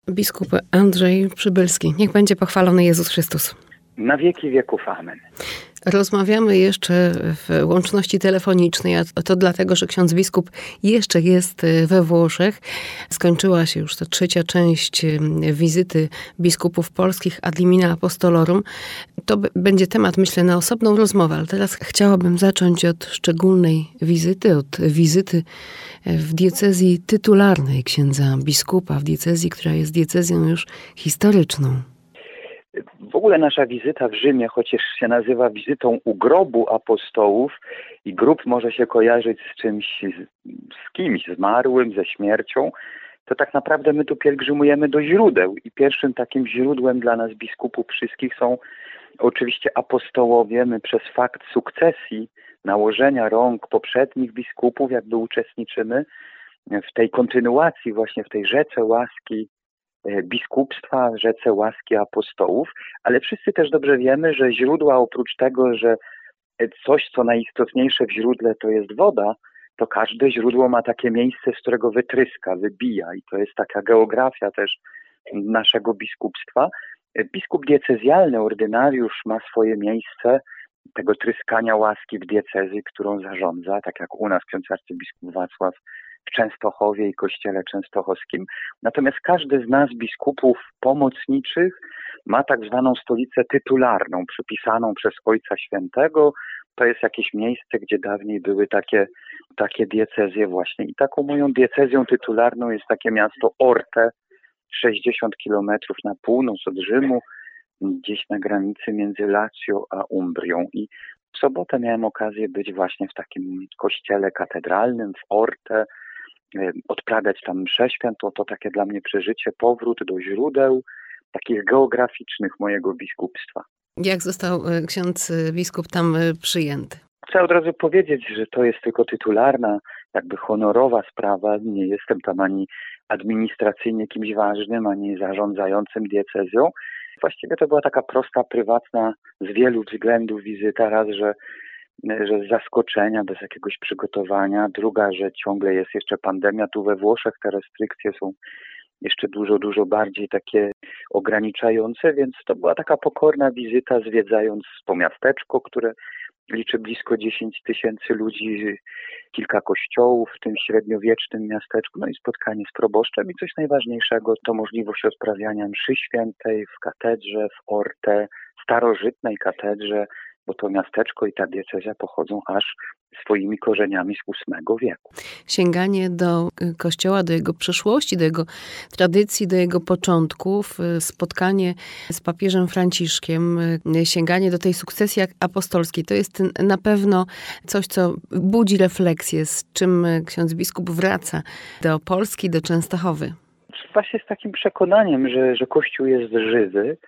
Biskup Andrzej Przybylski. Niech będzie pochwalony Jezus Chrystus. Na wieki wieków. Amen. Rozmawiamy jeszcze w łączności telefonicznej, a to dlatego, że ksiądz biskup jeszcze jest we Włoszech. Skończyła się już ta trzecia część wizyty biskupów polskich ad limina apostolorum. To będzie temat, myślę, na osobną rozmowę, ale teraz chciałabym zacząć od szczególnej wizyty, od wizyty w diecezji tytularnej księdza biskupa, w diecezji, która jest diecezją już historyczną. W ogóle nasza wizyta w Rzymie, chociaż się nazywa wizytą u grobu apostołów i grób może się kojarzyć z czymś, z kimś zmarłym, ze śmiercią, to tak naprawdę my tu pielgrzymujemy do źródeł i pierwszym takim źródłem dla nas biskupów wszystkich są oczywiście apostołowie. My przez fakt sukcesji, nałożenia rąk poprzednich biskupów jakby uczestniczymy w tej kontynuacji, właśnie w tej rzece łaski biskupstwa, rzece łaski apostołów, ale wszyscy też dobrze wiemy, że źródła oprócz tego, że coś, co najistotniejsze w źródle to jest woda, to każde źródło ma takie miejsce, z którego wytryska, wybija i to jest taka geografia też naszego biskupstwa. Biskup diecezjalny, ordynariusz ma swoje miejsce tego tryskania łaski w diecezji, którą zarządza, tak jak u nas ksiądz arcybiskup Wacław w Częstochowie i kościele częstochowskim. Natomiast każdy z nas biskupów pomocniczych ma tak zwaną stolicę tytularną, przypisaną przez Ojca Świętego. To jest jakieś miejsce, gdzie dawniej były takie diecezje właśnie. I taką moją diecezją tytularną jest takie miasto Orte, 60 kilometrów na północ od Rzymu, gdzieś na granicy między Lazio a Umbrią. I w sobotę miałem okazję być właśnie w takim kościele katedralnym w Orte, odprawiać tam mszę świętą. To takie dla mnie przeżycie, powrót do źródeł takich geograficznych mojego biskupstwa. Jak został ksiądz biskup tam przyjęty? Chcę od razu powiedzieć, że to jest tylko tytularna, jakby honorowa sprawa. Nie jestem tam ani administracyjnie kimś ważnym, ani zarządzającym diecezją. Właściwie to była taka prosta, prywatna z wielu względów wizyta. Raz, że z zaskoczenia, bez jakiegoś przygotowania. Druga, że ciągle jest jeszcze pandemia tu we Włoszech. Te restrykcje są jeszcze dużo bardziej takie ograniczające, więc to była taka pokorna wizyta, zwiedzając to miasteczko, które liczy blisko 10 000 ludzi, kilka kościołów w tym średniowiecznym miasteczku, no i spotkanie z proboszczem i coś najważniejszego to możliwość odprawiania mszy świętej w katedrze, w Orte, starożytnej katedrze, bo to miasteczko i ta diecezja pochodzą aż swoimi korzeniami z VIII wieku. Sięganie do Kościoła, do jego przeszłości, do jego tradycji, do jego początków, spotkanie z papieżem Franciszkiem, sięganie do tej sukcesji apostolskiej, to jest na pewno coś, co budzi refleksję, z czym ksiądz biskup wraca do Polski, do Częstochowy. Właśnie z takim przekonaniem, że Kościół jest żywy,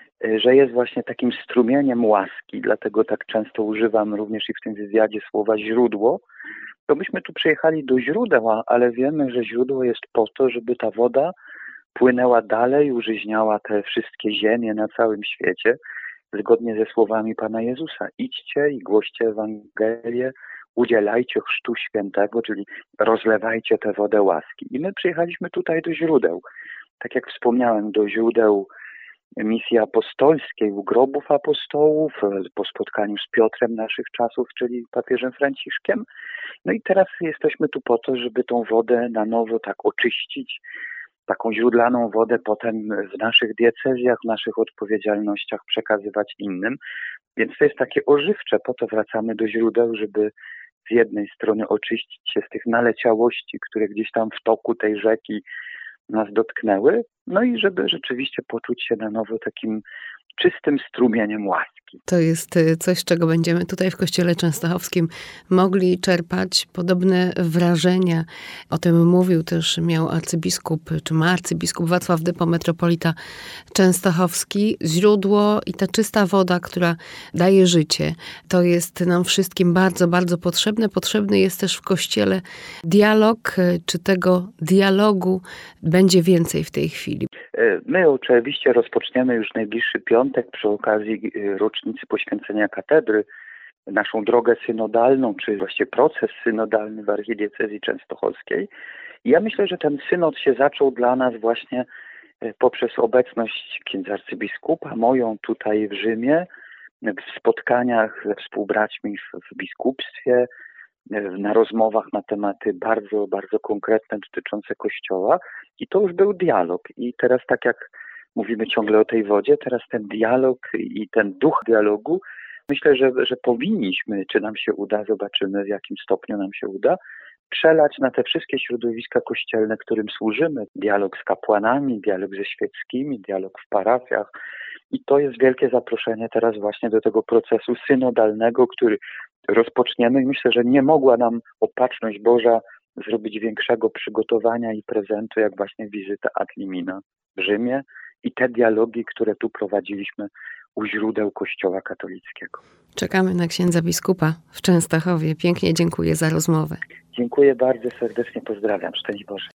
że jest właśnie takim strumieniem łaski, dlatego tak często używam również i w tym wywiadzie słowa źródło, to myśmy tu przyjechali do źródeł, ale wiemy, że źródło jest po to, żeby ta woda płynęła dalej, użyźniała te wszystkie ziemie na całym świecie, zgodnie ze słowami Pana Jezusa. Idźcie i głoście Ewangelię, udzielajcie chrztu świętego, czyli rozlewajcie tę wodę łaski. I my przyjechaliśmy tutaj do źródeł. Tak jak wspomniałem, do źródeł misji apostolskiej, u grobów apostołów, po spotkaniu z Piotrem naszych czasów, czyli papieżem Franciszkiem. No i teraz jesteśmy tu po to, żeby tą wodę na nowo tak oczyścić, taką źródlaną wodę potem w naszych diecezjach, w naszych odpowiedzialnościach przekazywać innym. Więc to jest takie ożywcze, po to wracamy do źródeł, żeby z jednej strony oczyścić się z tych naleciałości, które gdzieś tam w toku tej rzeki nas dotknęły, no i żeby rzeczywiście poczuć się na nowo takim czystym strumieniem łaski. To jest coś, z czego będziemy tutaj w Kościele Częstochowskim mogli czerpać podobne wrażenia. O tym mówił też, miał arcybiskup, czy ma arcybiskup Wacław Dypo, metropolita częstochowski. Źródło i ta czysta woda, która daje życie, to jest nam wszystkim bardzo, bardzo potrzebne. Potrzebny jest też w Kościele dialog. Czy tego dialogu będzie więcej w tej chwili? My oczywiście rozpoczniemy już najbliższy piątek przy okazji rocznicy poświęcenia katedry naszą drogę synodalną, czy właściwie proces synodalny w archidiecezji częstochowskiej. I ja myślę, że ten synod się zaczął dla nas właśnie poprzez obecność księdza arcybiskupa, moją tutaj w Rzymie, w spotkaniach ze współbraćmi w biskupstwie, na rozmowach na tematy bardzo, bardzo konkretne dotyczące Kościoła. I to już był dialog. I teraz tak jak mówimy ciągle o tej wodzie, teraz ten dialog i ten duch dialogu, myślę, że powinniśmy, czy nam się uda, zobaczymy w jakim stopniu nam się uda, przelać na te wszystkie środowiska kościelne, którym służymy. Dialog z kapłanami, dialog ze świeckimi, dialog w parafiach. I to jest wielkie zaproszenie teraz właśnie do tego procesu synodalnego, który rozpoczniemy. I myślę, że nie mogła nam Opatrzność Boża zrobić większego przygotowania i prezentu, jak właśnie wizyta ad limina w Rzymie i te dialogi, które tu prowadziliśmy u źródeł Kościoła katolickiego. Czekamy na księdza biskupa w Częstochowie. Pięknie dziękuję za rozmowę. Dziękuję bardzo serdecznie, pozdrawiam. Szczęść Boże.